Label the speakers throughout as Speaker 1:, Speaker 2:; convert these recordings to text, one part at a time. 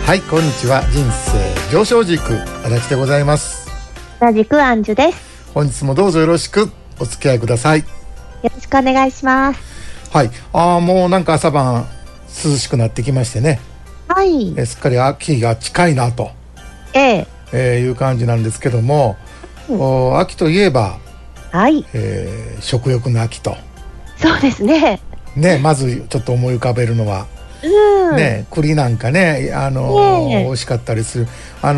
Speaker 1: はい、こんにちは。人生上昇軸足立でございます。
Speaker 2: 同じくアンジュです。
Speaker 1: 本日もどうぞよろしくお付き合いください。
Speaker 2: よろしくお願いします。
Speaker 1: はい、もうなんか朝晩涼しくなってきましてね、
Speaker 2: はい、
Speaker 1: すっかり秋が近いなと、いう感じなんですけども、秋といえば、
Speaker 2: はい、
Speaker 1: 食欲の秋と
Speaker 2: そうですね。
Speaker 1: ね、まずちょっと思い浮かべるのは、ね、栗なんかね、美味しかったりする。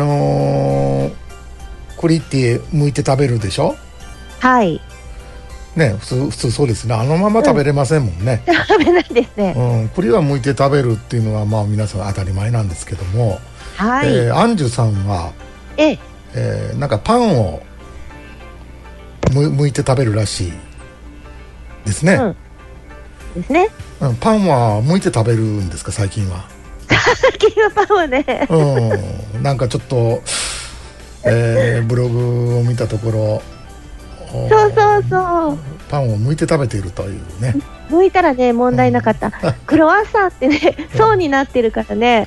Speaker 1: 栗って剥いて食べるでしょ。
Speaker 2: はい。
Speaker 1: ね、普通そうですね。あのまま食べれませんもんね。
Speaker 2: 食べないですね。
Speaker 1: 栗は剥いて食べるっていうのはまあ皆さん当たり前なんですけども、
Speaker 2: はい。
Speaker 1: アンジュさんは、なんかパンを剥いて食べるらしいですね。
Speaker 2: ですね。
Speaker 1: パンは剥いて食べるんですか、最近は。
Speaker 2: 最近はパンはね。
Speaker 1: なんかちょっと、ブログを見たところ、
Speaker 2: そう
Speaker 1: パンを剥いて食べているというね。
Speaker 2: 剥いたらね、問題なかった。クロワッサンってね、層になってるからね、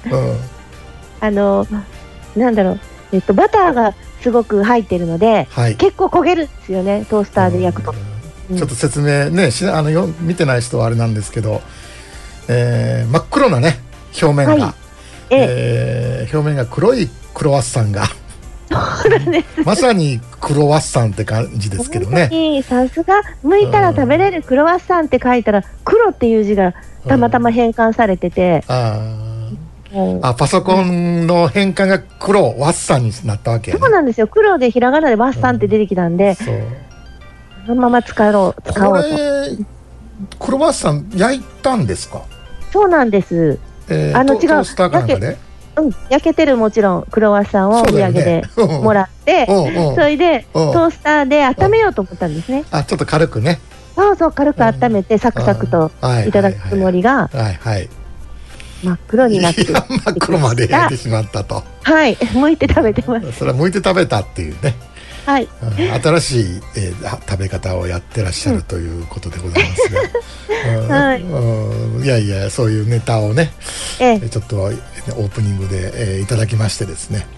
Speaker 2: なんだろう、バターがすごく入ってるので、結構焦げるんですよね、トースターで焼くと。
Speaker 1: ちょっと説明ね、見てない人はあれなんですけど、真っ黒なね、表面が、表面が黒いクロワッサンがまさにクロワッサンって感じですけどね。
Speaker 2: さすが、剥いたら食べれるクロワッサンって書いたら黒っていう字がたまたま変換されてて、
Speaker 1: パソコンの変換が黒ワッサンになったわけやね。
Speaker 2: そうなんですよ。黒でひらがなでワッサンって出てきたんで、そのまま使おうと。
Speaker 1: これクロワッサン焼いたんですか？
Speaker 2: そうなんです。
Speaker 1: トースターかなんかで、
Speaker 2: 焼けてる、もちろんクロワッサンをお土産でもらって、それでトースターで温めようと思ったんですね。
Speaker 1: ちょっと軽くね。
Speaker 2: そう軽く温めてサクサクといただくつもりが真っ黒になって真
Speaker 1: っ黒まで焼いてしまったと。
Speaker 2: はい、剥いて食べてます。
Speaker 1: それは剥いて食べたっていうね、
Speaker 2: はい、
Speaker 1: 新しい、食べ方をやってらっしゃるということでございますが、いやいや、そういうネタをね、ちょっとオープニングで、いただきましてですね、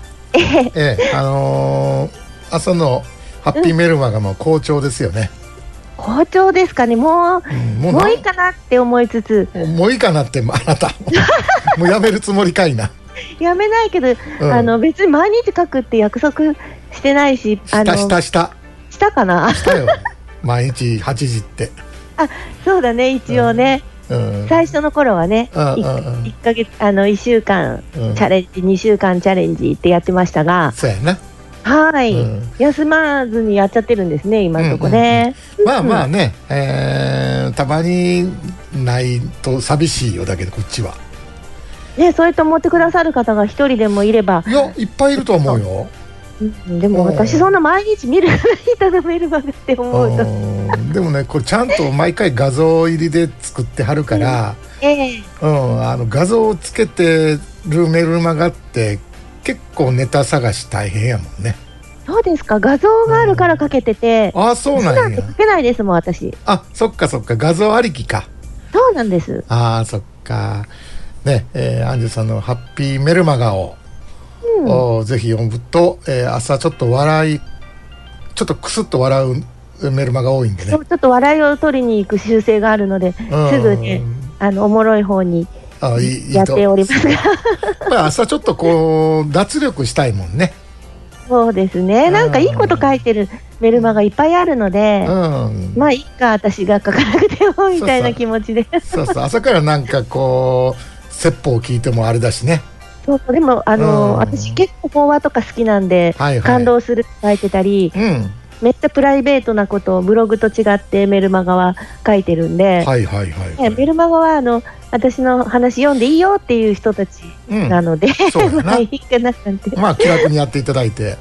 Speaker 1: 朝のハッピーメルマガも好調ですよね。
Speaker 2: 好調ですかね。もういいかなって思いつつ、
Speaker 1: もういいかなって、あなたもうやめるつもりかいな。
Speaker 2: やめないけど、別に毎日書くって約束してないし、したかな。
Speaker 1: したよ毎日8時って。
Speaker 2: そうだね、一応ね、最初の頃はね、1ヶ月1週間チャレンジ、2週間チャレンジってやってましたが、
Speaker 1: そうやな。
Speaker 2: はい、休まずにやっちゃってるんですね、今のとこね。
Speaker 1: まあね、たまにないと寂しいよだけど、こっちは
Speaker 2: ね、そうやって思ってくださる方が一人でもいれば。
Speaker 1: いや、いっぱいいると思うよ。
Speaker 2: でも私そんな毎日見る人のメルマガって思うと
Speaker 1: でもね、これちゃんと毎回画像入りで作ってはるから、画像をつけてるメルマガって結構ネタ探し大変やもんね。
Speaker 2: そうですか。画像があるからかけてて、
Speaker 1: そうなんや。
Speaker 2: 書けないですもん、私。
Speaker 1: そっか画像ありきか。
Speaker 2: そうなんです。
Speaker 1: そっかね。アンジュさんのハッピーメルマガをぜひ読むと、朝ちょっとクスッと笑うメルマが多いんでね。
Speaker 2: ちょっと笑いを取りに行く習性があるので、すぐね、おもろい方にやっております
Speaker 1: が朝ちょっとこう脱力したいもんね。
Speaker 2: そうですね。なんかいいこと書いてるメルマがいっぱいあるので、まあいいか、私が書かなくてもみたいな気持ちで。
Speaker 1: そう朝からなんかこう説法を聞いてもあれだしね。
Speaker 2: でも私結構法話とか好きなんで、感動するって書いてたり、めっちゃプライベートなことをブログと違ってメルマガは書いてるんで、メルマガは私の話読んでいいよっていう人たちなので、まあいいかななんて、
Speaker 1: まあ気楽にやっていただいて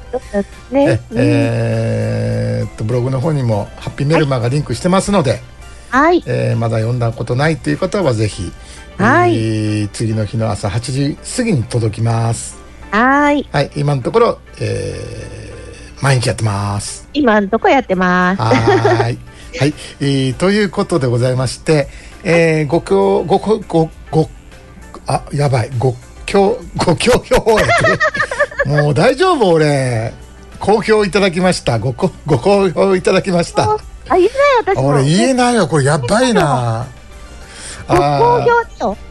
Speaker 1: ブログの方にもハッピーメルマガリンクしてますので、まだ読んだことないという方はぜひ、次の日の朝8時過ぎに届きます。今のところ、毎日やってます。
Speaker 2: 今のところやってます。
Speaker 1: ということでございまして、5 好評やってもう大丈夫、俺好評いただきました。ご好評いただきました。
Speaker 2: 言えない、私も。
Speaker 1: 俺言えないよ、これやばいな。
Speaker 2: ご好評よ。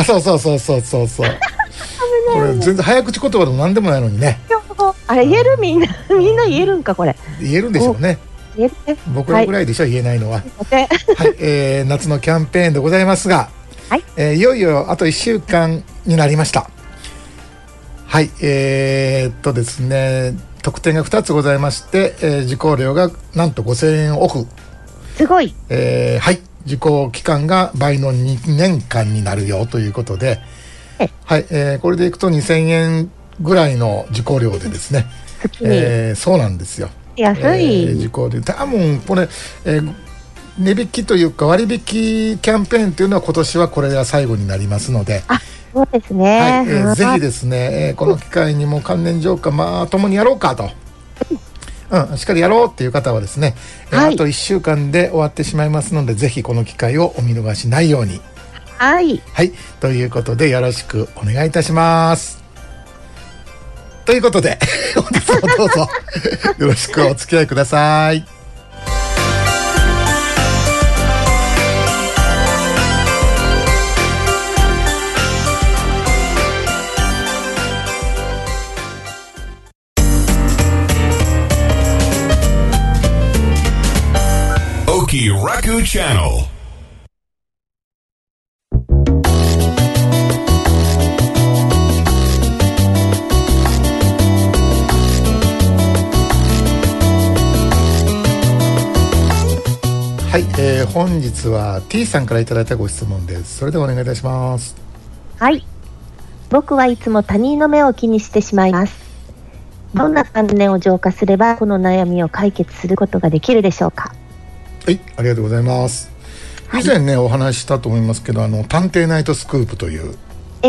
Speaker 1: これ全然早口言葉でも何でもないのにね。
Speaker 2: あれ言える、みんな言えるんか、これ。
Speaker 1: 言えるんでしょうね。僕らぐらいでしょ、言えないのは。夏のキャンペーンでございますが、いよいよあと1週間になりました。ですね、特典が2つございまして、受講料がなんと5000円オフ。
Speaker 2: すごい。
Speaker 1: 受講期間が倍の2年間になるよということで、これでいくと2000円ぐらいの受講料でですね、そうなんですよ。
Speaker 2: 安い。
Speaker 1: 受講で多分これ、値引きというか割引キャンペーンというのは今年はこれが最後になりますので、
Speaker 2: そうですね、
Speaker 1: ぜひですね、この機会にも関連浄化ともにやろうかと、しっかりやろうっていう方はですね、あと1週間で終わってしまいますので、ぜひこの機会をお見逃しないように。ということでよろしくお願いいたします。ということで本日もどうぞよろしくお付き合いください。
Speaker 3: Oki Raku Channel。
Speaker 1: 本日は T さんからいただいたご質問です。それではお願いいたします。
Speaker 2: 僕はいつも他人の目を気にしてしまいます。どんな関連を浄化すればこの悩みを解決することができるでしょうか。
Speaker 1: ありがとうございます。以前ね、お話ししたと思いますけど、探偵ナイトスクープという、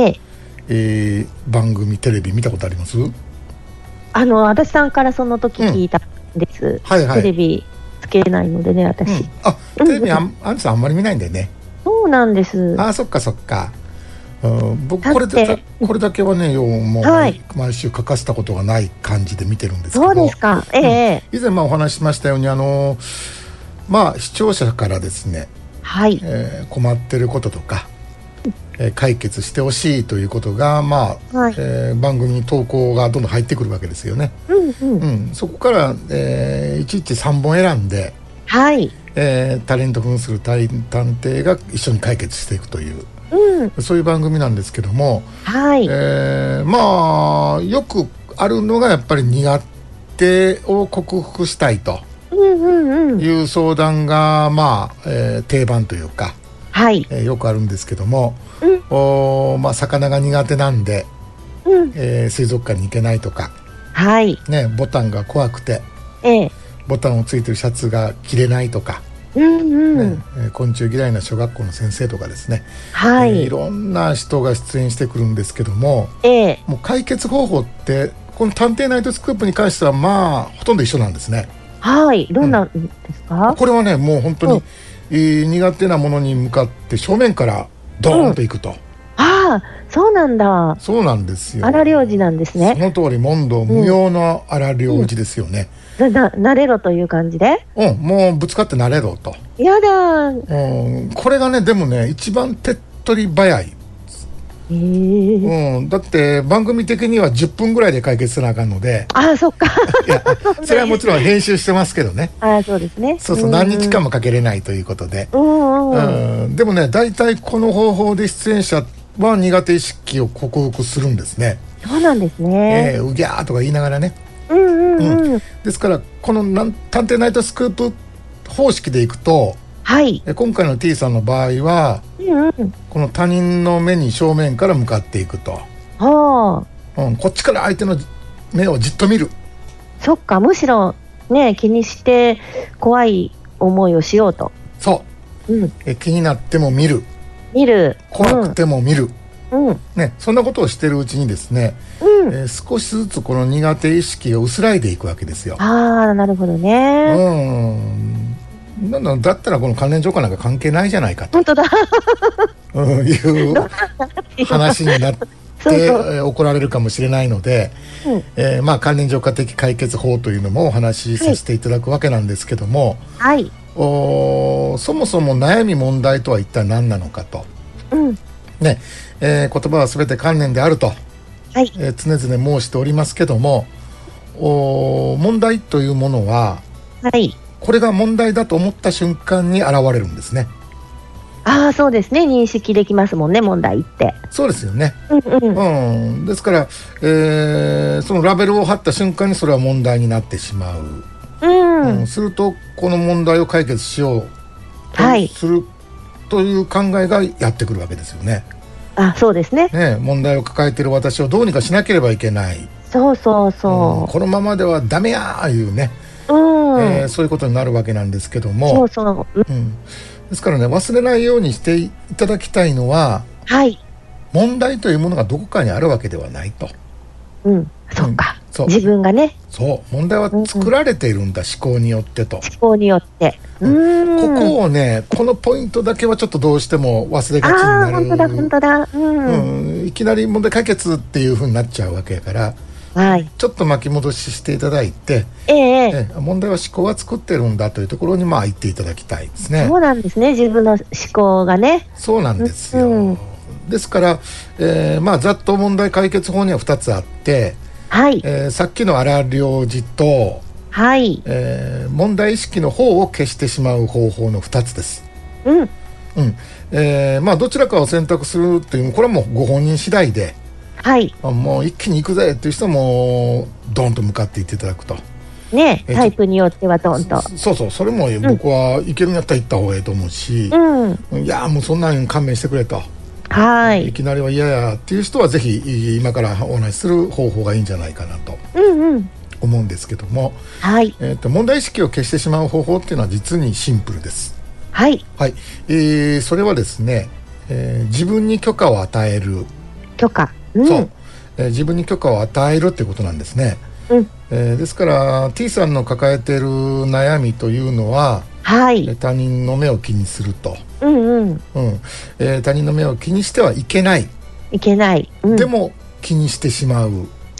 Speaker 1: 番組、テレビ見たことあります？
Speaker 2: 足立さんからその時聞いたんです、テレビつけないのでね、私、
Speaker 1: テレビあんさんあんまり見ないんだよね。
Speaker 2: そうなんです。
Speaker 1: そっか。僕これだけはね、もう毎週欠かしたことがない感じで見てるんですけど。
Speaker 2: そうですか。
Speaker 1: 以前お話ししましたように、視聴者からですね、困ってることとか、解決してほしいということが、番組に投稿がどんどん入ってくるわけですよね。そこから、1日3本選んで、タレント扮する探偵が一緒に解決していくという、そういう番組なんですけども、よくあるのがやっぱり苦手を克服したいという相談が、定番というか、よくあるんですけども、魚が苦手なんで、水族館に行けないとか、ボタンが怖くて、ボタンをついてるシャツが着れないとか、昆虫嫌いな小学校の先生とかですね、いろんな人が出演してくるんですけども、もう解決方法ってこの探偵ナイトスクープに関してはほとんど一緒なんですね。どんなんですか？これはね、もう本当に、苦手なものに向かって正面からドーンといくと。そうなんだ。そうなんですよ。荒療治なんですね。その通り、問答無用の荒療治ですよね。慣れろという感じで、もうぶつかって慣れろと。やだ。これがね、でもね、一番手っ取り早い。だって番組的には10分ぐらいで解決せなあかんので。そっか。いや、それはもちろん編集してますけどね。そうですね。何日間もかけれないということで。でもね、大体この方法で出演者は苦手意識を克服するんですね。そうなんですね。うぎゃーとか言いながらね。ですからこの探偵ナイトスクープ方式でいくと、今回の T さんの場合は、この他人の目に正面から向かっていくと、こっちから相手の目をじっと見る。そっか、むしろね、気にして怖い思いをしようと。気になっても見る、怖くても見る、そんなことをしてるうちにですね、少しずつこの苦手意識が薄らいでいくわけですよ。なるほどね。だったらこの関連浄化なんか関係ないじゃないかという話になっ怒られるかもしれないので、まあ、関連浄化的解決法というのもお話しさせていただくわけなんですけども、
Speaker 2: はい、
Speaker 1: そもそも悩み問題とは一体何なのかと、ね言葉は全て観念であると、常々申しておりますけども、問題というものは、これが問題だと思った瞬間に現れるんですね。
Speaker 2: そうですね、認識できますもんね、問題って。
Speaker 1: そうですよね。ですから、そのラベルを貼った瞬間にそれは問題になってしまう。するとこの問題を解決しようとするという考えがやってくるわけですよね。
Speaker 2: そうですね。
Speaker 1: 問題を抱えている私をどうにかしなければいけない。
Speaker 2: そうそうそう。
Speaker 1: このままではダメやーいうね。そういうことになるわけなんですけども。ですからね、忘れないようにしていただきたいのは、問題というものがどこかにあるわけではないと。
Speaker 2: そうか。自分がね。
Speaker 1: 問題は作られているんだ、思考によってと。
Speaker 2: 思考によって。
Speaker 1: ここをね、このポイントだけはちょっとどうしても忘れがちになる。
Speaker 2: 本当だ。
Speaker 1: いきなり問題解決っていう風になっちゃうわけやから。ちょっと巻き戻ししていただいて、問題は思考が作ってるんだというところに言っていただきたいですね。
Speaker 2: そうなんですね、自分の思考がね。
Speaker 1: そうなんですよ。ですから、ざっと問題解決法には2つあって、さっきの荒療治と、問題意識の方を消してしまう方法の2つです。どちらかを選択するという、これはもうご本人次第で、もう一気に行くぜっていう人はもうドンと向かっていっていただくと
Speaker 2: ね、タイプによってはドンと。
Speaker 1: それも僕は行けるんやったら行った方がいいと思うし、いやもうそんなん勘弁してくれと、いきなりは嫌やっていう人はぜひ今からお話しする方法がいいんじゃないかなと思うんですけども、問題意識を消してしまう方法っていうのは実にシンプルです。それはですね、自分に許可を与える。自分に許可を与えるっていうことなんですね。ですから T さんの抱えている悩みというのは、他人の目を気にすると、他人の目を気にしてはいけない、でも気にしてしまう、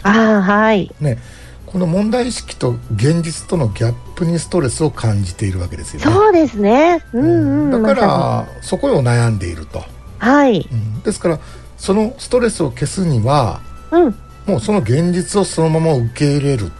Speaker 1: この問題意識と現実とのギャップにストレスを感じているわけですよね。
Speaker 2: そうですね。
Speaker 1: だからそこを悩んでいると。ですからそのストレスを消すには、もうその現実をそのまま受け入れる、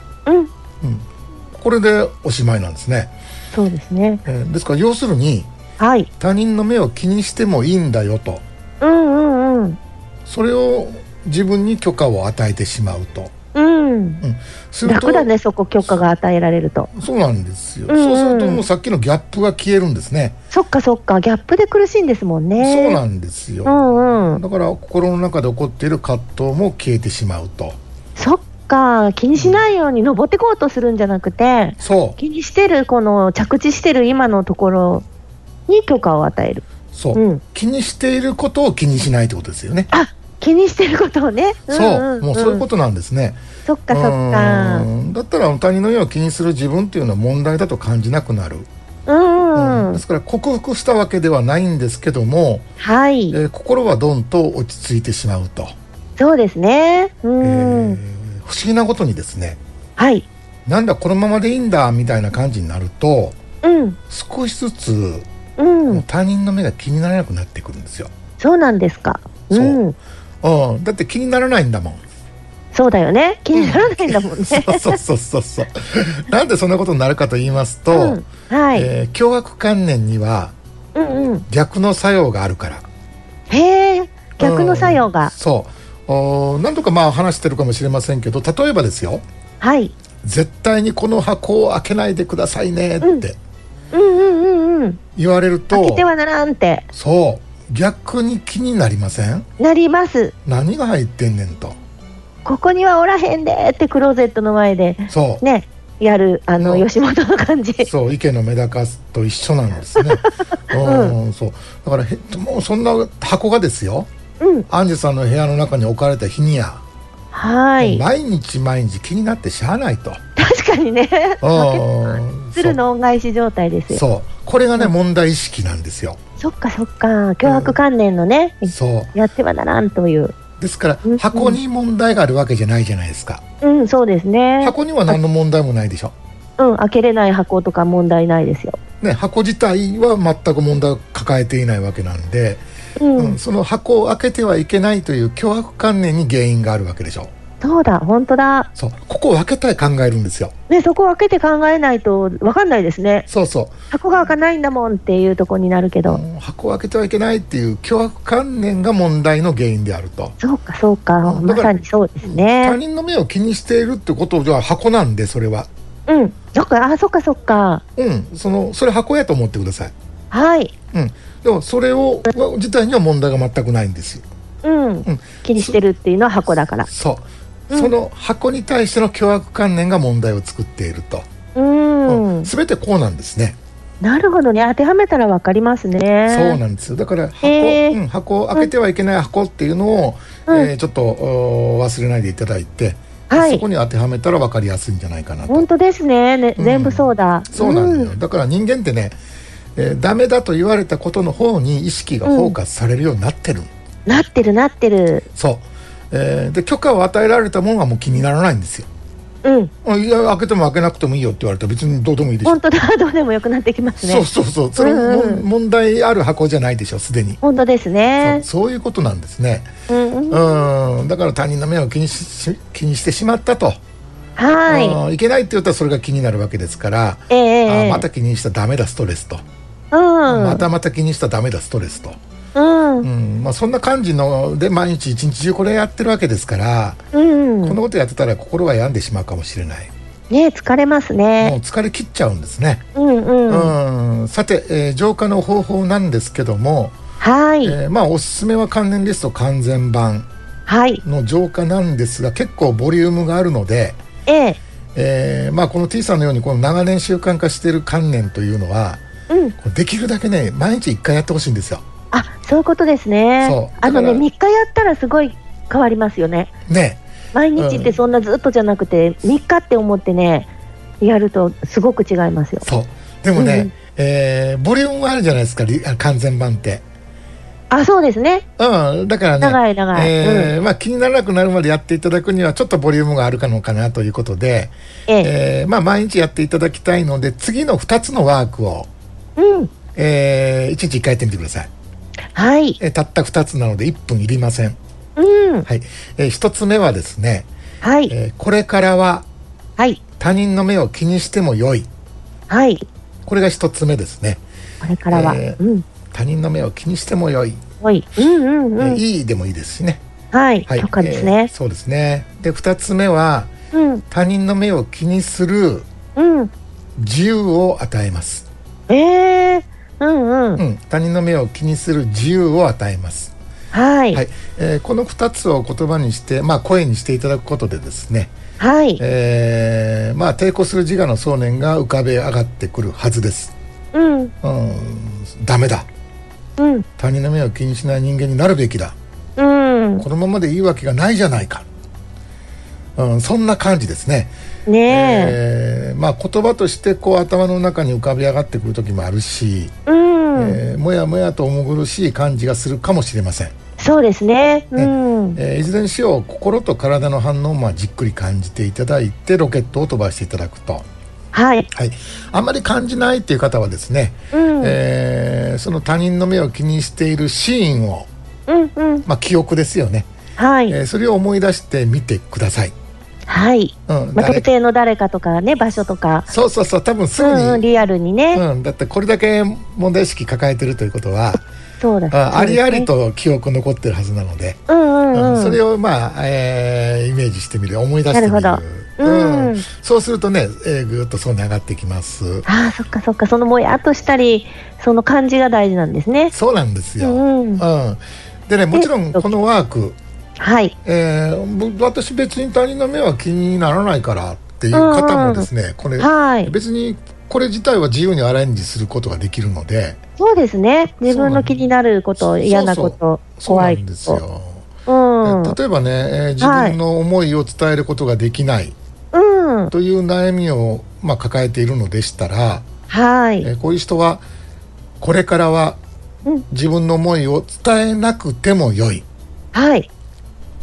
Speaker 1: これでおしまいなんですね。
Speaker 2: そうですね。
Speaker 1: ですから要するに、他人の目を気にしてもいいんだよと、それを自分に許可を与えてしまうと、
Speaker 2: すると楽だね、そこ許可が与えられると。
Speaker 1: そうなんですよ。そうするともうさっきのギャップが消えるんですね。
Speaker 2: そっかギャップで苦しいんですもんね。
Speaker 1: そうなんですよ。だから心の中で起こっている葛藤も消えてしまうと。
Speaker 2: そっか、気にしないように登っていこうとするんじゃなくて、気にしてるこの着地してる今のところに許可を与える。
Speaker 1: 気にしていることを気にしないってことですよね。
Speaker 2: 気にしてることをね。
Speaker 1: もうそういうことなんですね。
Speaker 2: そっか。
Speaker 1: だったら他人の目を気にする自分っていうのは問題だと感じなくなる。ですから克服したわけではないんですけども、心はどんと落ち着いてしまうと。
Speaker 2: そうですね。
Speaker 1: 不思議なことにですね、なんだこのままでいいんだみたいな感じになると、少しずつ、他人の目が気にならなくなってくるんですよ。
Speaker 2: そうなんですか。
Speaker 1: だって気にならないんだもん。
Speaker 2: そうだよね、気にならないんだもんね。
Speaker 1: そうなんでそんなことになるかと言いますと、強迫観念には逆の作用があるから。
Speaker 2: 逆の作用が。
Speaker 1: 何度か話してるかもしれませんけど、例えばですよ、絶対にこの箱を開けないでくださいねって言われると、
Speaker 2: 開けてはならんって。
Speaker 1: 逆に気になりません？
Speaker 2: なります。
Speaker 1: 何が入ってんねんと。
Speaker 2: ここにはおらへんでってクローゼットの前でね、やる吉本の感じ。
Speaker 1: 池のメダカと一緒なんですね。だからもうそんな箱がですよ、アンジュさんの部屋の中に置かれた日にや、毎日気になってしゃあないと。
Speaker 2: 確かにね。鶴の恩返し状態ですよ。
Speaker 1: これがね、問題意識なんですよ。
Speaker 2: そっか強迫観念のね、やってはならんという。
Speaker 1: ですから、箱に問題があるわけじゃないじゃないですか。
Speaker 2: そうですね。
Speaker 1: 箱には何の問題もないでしょ。
Speaker 2: 開けれない箱とか問題ないですよ。
Speaker 1: ね、箱自体は全く問題を抱えていないわけなんで、その箱を開けてはいけないという凶悪観念に原因があるわけでしょ。
Speaker 2: そうだ、本当だ。
Speaker 1: そう、ここを開けたい考えるんですよ。
Speaker 2: ね、そこを開けて考えないと分かんないですね。
Speaker 1: そうそう。
Speaker 2: 箱が開かないんだもんっていうところになるけど、
Speaker 1: 箱を開けてはいけないっていう凶悪観念が問題の原因であると。
Speaker 2: そうかそうか、まさにそうですね。
Speaker 1: 他人の目を気にしているってことは箱なんで、それは。
Speaker 2: そっか、そっかそっか。
Speaker 1: それ箱やと思ってください。
Speaker 2: はい。
Speaker 1: でもそれを自体には問題が全くないんですよ。
Speaker 2: 気にしてるっていうのは箱だから。
Speaker 1: そう、その箱に対しての凶悪観念が問題を作っていると。全てこうなんですね。
Speaker 2: なるほどね、当てはめたら分かりますね。
Speaker 1: そうなんですよ。だから箱を開けてはいけない箱っていうのを、ちょっと忘れないでいただいて、そこに当てはめたら分かりやすいんじゃないかなと。
Speaker 2: 本当ですね、全部そうだ。
Speaker 1: そうなんですよ。だから人間ってね、ダメだと言われたことの方に意識がフォーカスされるようになってる。
Speaker 2: なってる。
Speaker 1: そう、で許可を与えられたものはもう気にならないんですよ。いや、開けても開けなくてもいいよって言われたら別にどうでもいいでしょ。
Speaker 2: 本当だ、どうでもよくなってきますね。
Speaker 1: そうそれ問題ある箱じゃないでしょ、すでに。
Speaker 2: 本当ですね。
Speaker 1: そういうことなんですね。だから他人の目を気にしてしまったと、いけないって言ったらそれが気になるわけですから、また気にしたらダメだストレスと、また気にしたらダメだストレスと、そんな感じので毎日一日中これやってるわけですから、こんなことやってたら心が病んでしまうかもしれない
Speaker 2: ね。疲れますね。
Speaker 1: もう疲れ切っちゃうんですね。さて、浄化の方法なんですけども、おすすめは関連リスト完全版の浄化なんですが、結構ボリュームがあるので、この T さんのようにこの長年習慣化している観念というのは、できるだけね毎日1回やってほしいんですよ。
Speaker 2: そういうことですね。3日やったらすごい変わりますよね。毎日ってそんなずっとじゃなくて、3日って思ってねやるとすごく違いますよ。
Speaker 1: そうでもね、ボリュームあるじゃないですか、完全版って。そうですね。だからね、長い、気にならなくなるまでやっていただくにはちょっとボリュームがあるのかなということで、毎日やっていただきたいので、次の2つのワークを、1日1回やってみてください。たった2つなので1分いりません。1つ目はですね、これからは他人の目を気にしてもよい。これが1つ目ですね。
Speaker 2: これからは、
Speaker 1: 他人の目を気にしてもよい。いいでもいいですしね。
Speaker 2: とかですね。
Speaker 1: そうですね。で2つ目は、他人の目を気にする自由を与えます。他人の目を気にする自由を与えます。この2つを言葉にして、声にしていただくことでですね、抵抗する自我の想念が浮かべ上がってくるはずです。ダメだ、他人の目を気にしない人間になるべきだ、このままでいいわけがないじゃないか、そんな感じですね。言葉として頭の中に浮かび上がってくる時もあるし、もやもやと重苦しい感じがするかもしれません。
Speaker 2: そうですね。
Speaker 1: いずれにしろ心と体の反応をじっくり感じていただいて、ロケットを飛ばしていただくと、あんまり感じないっていう方はですね、その他人の目を気にしているシーンを、記憶ですよね、それを思い出してみてください。特定の誰かとかね、場所とか、 そう多分すぐに、
Speaker 2: リアルにね、
Speaker 1: だってこれだけ問題意識抱えてるということは、
Speaker 2: あ
Speaker 1: りありと記憶残ってるはずなので、それをイメージしてみる、思い出してみる。そうするとね、ぐっとそう上がってきます。
Speaker 2: そっか、そのもやっとしたり、その感じが大事なんですね。
Speaker 1: そうなんですよ。でね、もちろんこのワーク、私別に他人の目は気にならないからっていう方もですね、これ、別にこれ自体は自由にアレンジすることができるので。
Speaker 2: そうですね、自分の気になること、嫌なこと、怖いこと、
Speaker 1: そうなんですよ。例えばね、自分の思いを伝えることができないという悩みを抱えているのでしたら、こういう人はこれからは自分の思いを伝えなくてもよい、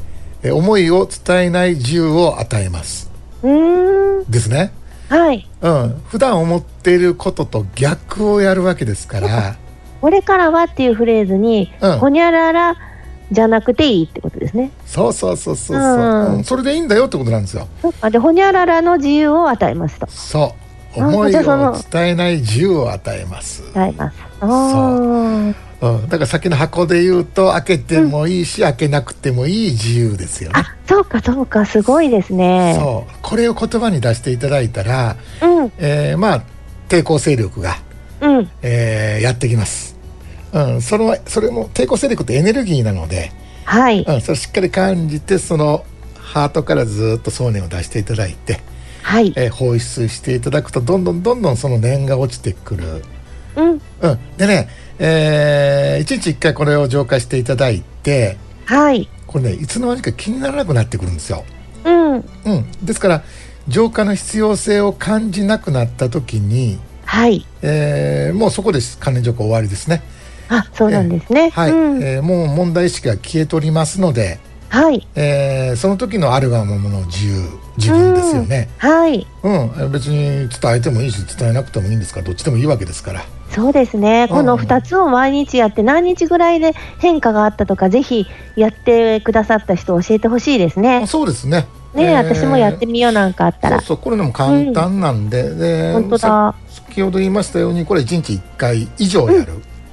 Speaker 1: 思いを伝えない自由を与えますですね。
Speaker 2: はい、
Speaker 1: 普段思っていることと逆をやるわけですから
Speaker 2: これからはっていうフレーズに、ほにゃららじゃなくていいってことですね。
Speaker 1: そうそうそうそうそう、それでいいんだよってことなんですよ。
Speaker 2: でほにゃららの自由を与えますと。
Speaker 1: そう思いを伝えない自由を与えます。
Speaker 2: 与えます。
Speaker 1: そう、だから先の箱で言うと開けてもいいし、開けなくてもいい自由ですよね。
Speaker 2: そうかそうか、すごいですね。
Speaker 1: そうこれを言葉に出していただいたら、まあ抵抗勢力が、やってきます。それも抵抗勢力ってエネルギーなので、それしっかり感じて、そのハートからずっと想念を出していただいて、放出していただくとどんどんその念が落ちてくる。でね、1日1回これを浄化していただいて、これねいつの間にか気にならなくなってくるんですよ。ですから浄化の必要性を感じなくなった時に、もうそこで関連浄化終わりですね。
Speaker 2: そうなんですね。
Speaker 1: もう問題意識が消えとりますので、その時のあるがままの自分ですよね。別に伝えてもいいし伝えなくてもいいんですから、どっちでもいいわけですから。
Speaker 2: そうですね。この2つを毎日やって何日ぐらいで変化があったとか、ぜひやってくださった人教えてほしいですね。
Speaker 1: そうですね。
Speaker 2: 私もやってみよう、なんかあったら。
Speaker 1: これでも簡単なんで、
Speaker 2: 本当だ。
Speaker 1: 先ほど言いましたように、これ1日1回以上やる。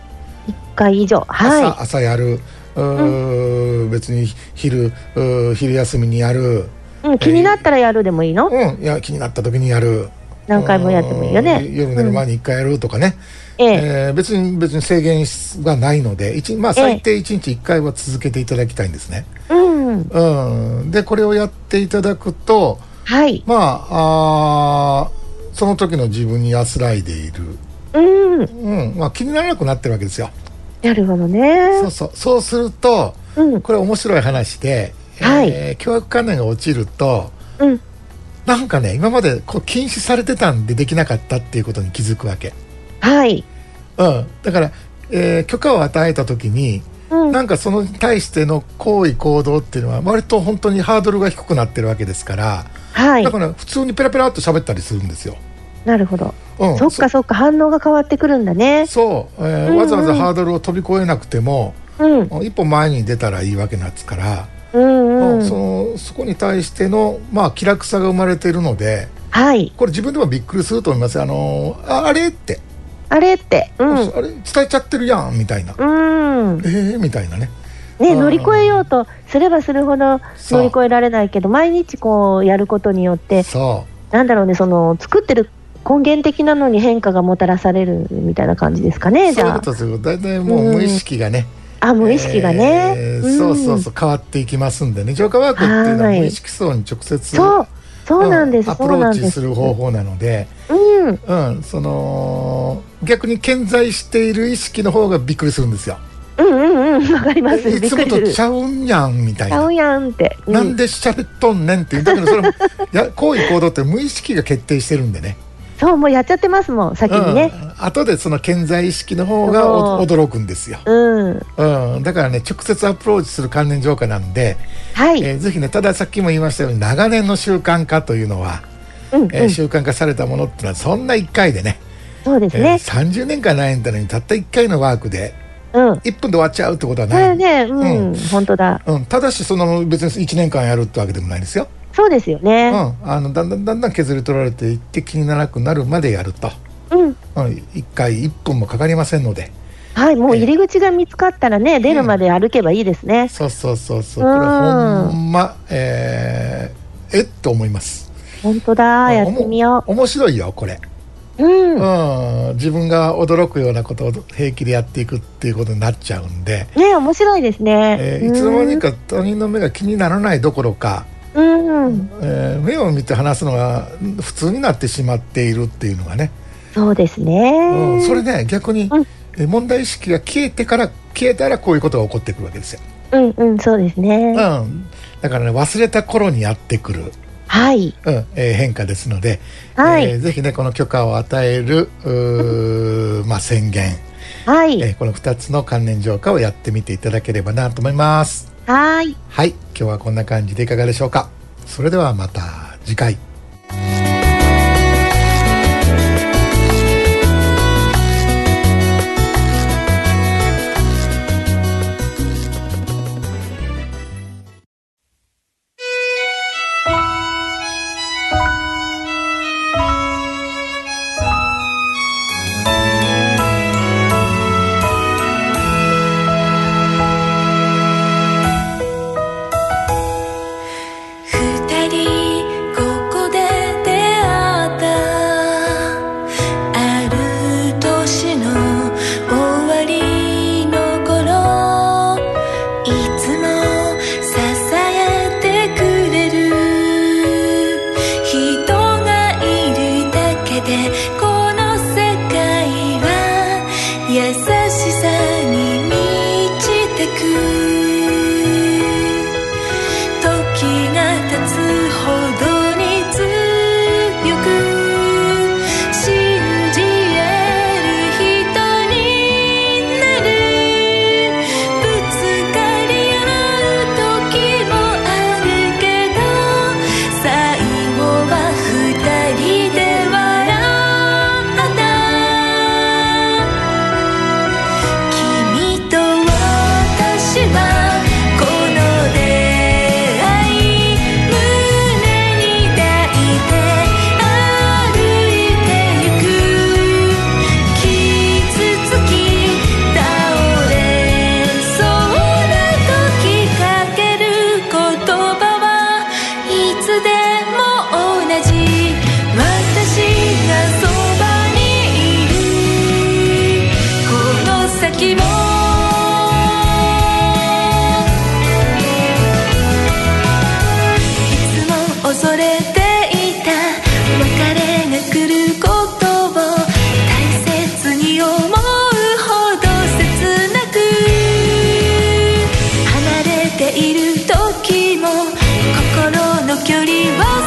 Speaker 2: 1回以上、
Speaker 1: 朝やる、別に昼休みにやる、
Speaker 2: 気になったらやるでもいいの？
Speaker 1: いや気になった時にやる。
Speaker 2: 何回もやってもいいよね。
Speaker 1: 夜寝る前に1回やるとかね。別に制限はないので、最低1日1回は続けていただきたいんですね。でこれをやっていただくと、その時の自分に安らいでいる、気にならなくなってるわけですよ。
Speaker 2: なるほどね。
Speaker 1: そうすると、これ面白い話で、強迫観念が落ちると、なんかね今までこう禁止されてたんでできなかったっていうことに気づくわけ。だから、許可を与えた時に、なんかそのに対しての行為行動っていうのは割と本当にハードルが低くなってるわけですから、だから普通にペラペラっと喋ったりするんですよ。
Speaker 2: なるほど。そっか反応が変わってくるんだね。
Speaker 1: わざわざハードルを飛び越えなくても、一歩前に出たらいいわけなんですから、そこに対しての気楽さが生まれているので、これ自分でもびっくりすると思います。あれってあれ伝えちゃってるやんみたいな、みたいなね。
Speaker 2: 乗り越えようとすればするほど乗り越えられないけど、毎日こうやることによって、なんだろうね、その作ってる根源的なのに変化がもたらされるみたいな感じですかね。じゃあ
Speaker 1: 大体もう無意識がね、
Speaker 2: 無意識がね、
Speaker 1: 変わっていきますんでね。浄化ワークっていうのは無意識層に直接
Speaker 2: そうなんです、
Speaker 1: アプローチする方法なので、その逆に顕在している意識の方がびっくりするんですよ。
Speaker 2: わかります。
Speaker 1: いつもとちゃうんやんみたいな。
Speaker 2: ちゃうやんって、
Speaker 1: なんでしゃべっとんねんっていう。だけどそれも行為行動って無意識が決定してるんでね。
Speaker 2: もうやっちゃってますもん、先にね。
Speaker 1: 後でその顕在意識の方が驚くんですよ。だからね、直接アプローチする関連浄化なんで、ぜひね、たださっきも言いましたように、長年の習慣化というのは、習慣化されたものっていうのはそんな1回でね、30年間ないんだのにたった1回のワークで1分で終わっちゃうってことはない。
Speaker 2: 本当だ。
Speaker 1: ただしその別に1年間やるってわけでもないですよ。
Speaker 2: そうですよね。
Speaker 1: だんだん削り取られていって気にならなくなるまでやると、1回1分もかかりませんので、
Speaker 2: もう入り口が見つかったらね、出るまで歩けばいいですね。
Speaker 1: これほんまと思います。
Speaker 2: 本当だ、やってみよう。
Speaker 1: 面白いよこれ。自分が驚くようなことを平気でやっていくっていうことになっちゃうんで
Speaker 2: 面白いですね。
Speaker 1: いつの間にか他人の目が気にならないどころか、目を見て話すのが普通になってしまっているっていうのがね。
Speaker 2: そうですね。
Speaker 1: それね、逆に、問題意識が消えたらこういうことが起こってくるわけですよ。
Speaker 2: そうですね。
Speaker 1: だからね、忘れた頃にやってくる、変化ですので、ぜひね、この許可を与える宣言、この2つの関連浄化をやってみていただければなと思います。
Speaker 2: はい、
Speaker 1: 今日はこんな感じでいかがでしょうか。それではまた次回。
Speaker 4: いる時も心の距離は